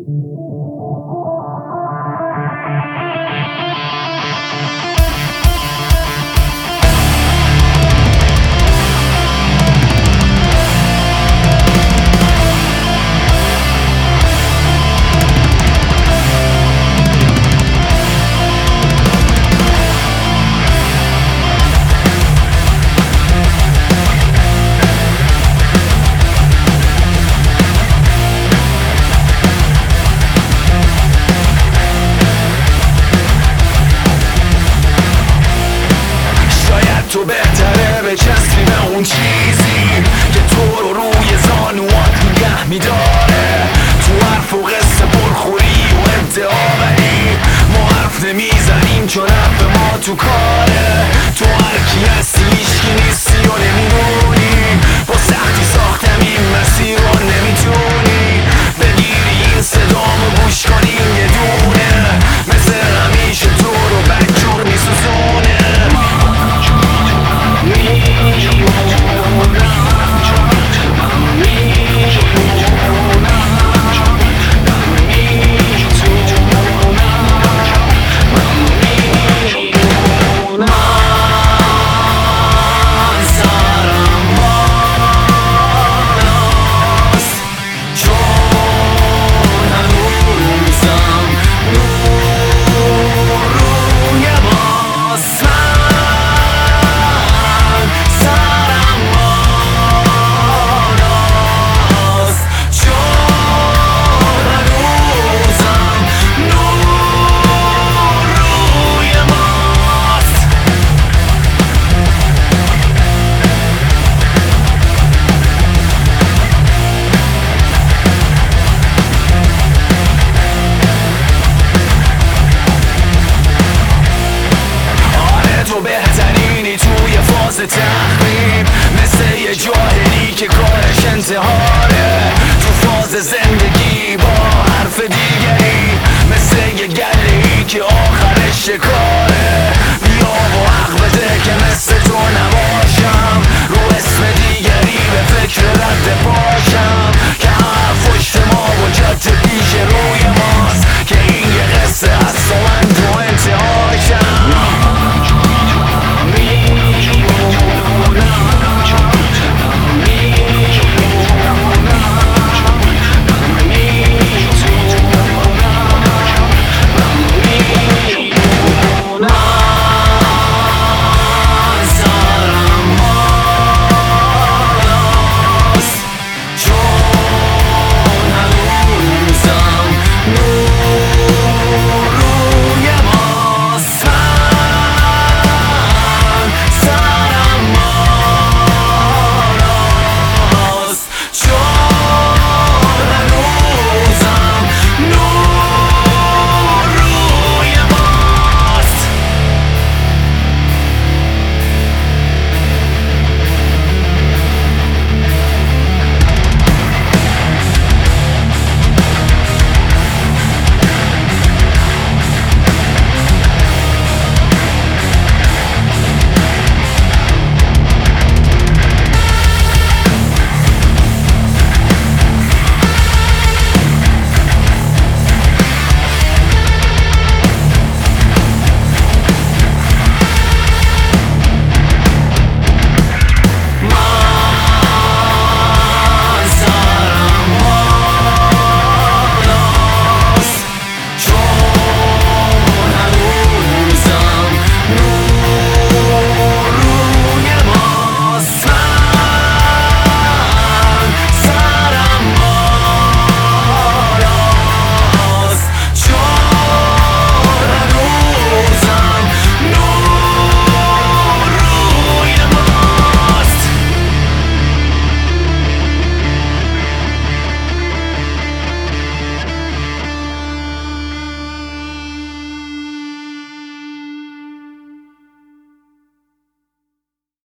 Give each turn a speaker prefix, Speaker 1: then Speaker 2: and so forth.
Speaker 1: تو بهتره بچسبی به اون چیزی که تو رو روی زانوات نگه میداره. تو حرف و قصه پرخوری و ادعاوری ما حرف نمیزنیم چون حرف ما تو کاره. تو هرکی هستی هیچکی نیستی و نمیدونی، با سختی ساختم این مسیر رو نمیتونی بگیری این صدامو گوش کنی یه دونه مثل همیشه تو رو بدجور میسوزونه. تو بهترینی توی فاز تخریب، مثل یه جاهلی که کارش انتحاره. تو فاز زندگی با حرف دیگری، مثل یه گله‌ای که آخرش شکاره. بیا و حق بده که مثل تو نباشم، رو اسم دیگری به فکر رد پا